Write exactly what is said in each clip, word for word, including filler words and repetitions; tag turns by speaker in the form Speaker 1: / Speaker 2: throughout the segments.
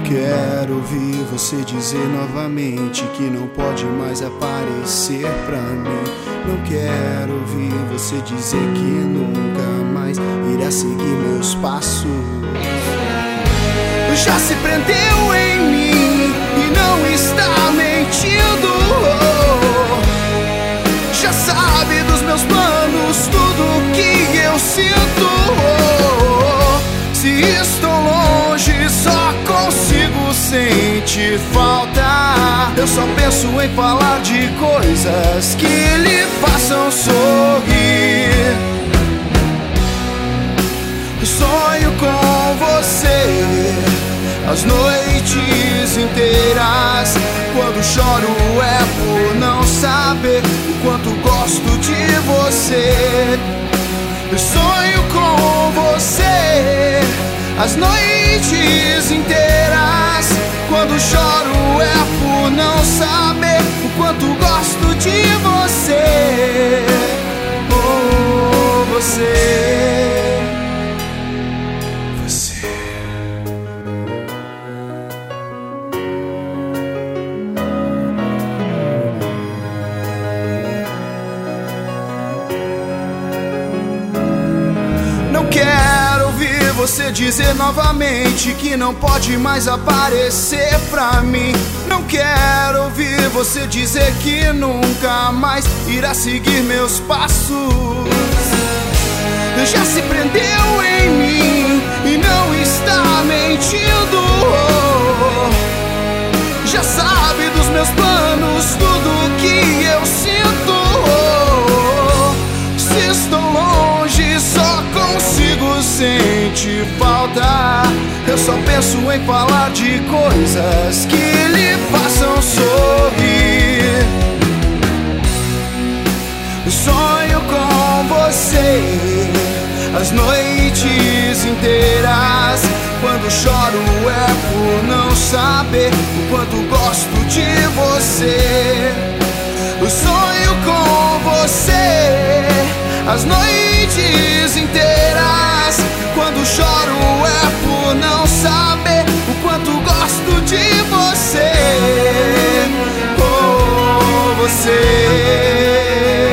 Speaker 1: quero ouvir você dizer novamente que não pode mais aparecer pra mim. Não quero ouvir você dizer que nunca mais irá seguir meus passos. Já se prendeu em mim e não está mentindo. Já sabe dos meus planos, tudo que eu sinto. Se estou longe, só consigo sentir falta. Eu só penso em falar de coisas que lhe façam sorrir. Sonho com você as noites inteiras. Quando choro é por não saber o quanto gosto de você. Eu sonho com você as noites inteiras. Quando choro é por não saber o quanto gosto de você. Oh, você, você. Não quero ouvir você dizer novamente que não pode mais aparecer pra mim. Não quero ouvir você dizer que nunca mais irá seguir meus passos. Já se prendeu em mim e não está mentindo. Já sabe dos meus planos, tudo que eu sinto. Se estou longe, só consigo sentir falta. Eu só penso em falar de coisas que lhe façam sorrir. Sonho com você as noites inteiras. Quando choro é por não saber o quanto gosto de você. Sonho com você as noites inteiras. Quando choro é por não saber o quanto gosto de você. Oh, você.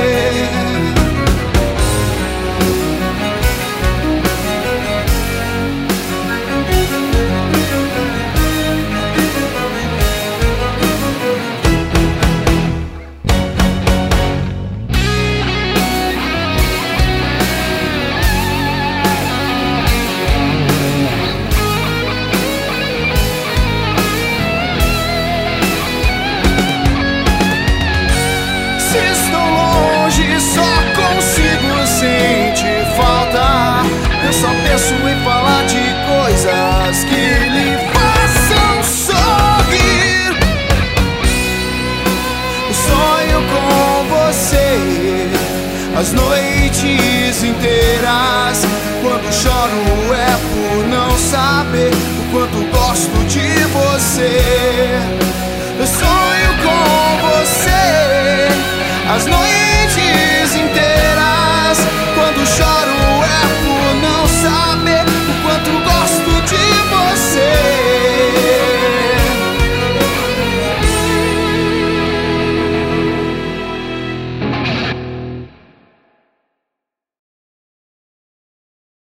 Speaker 1: Eu só penso em falar de coisas que lhe façam sorrir. Sonho com você as noites inteiras. Quando choro é por não saber o quanto gosto de você.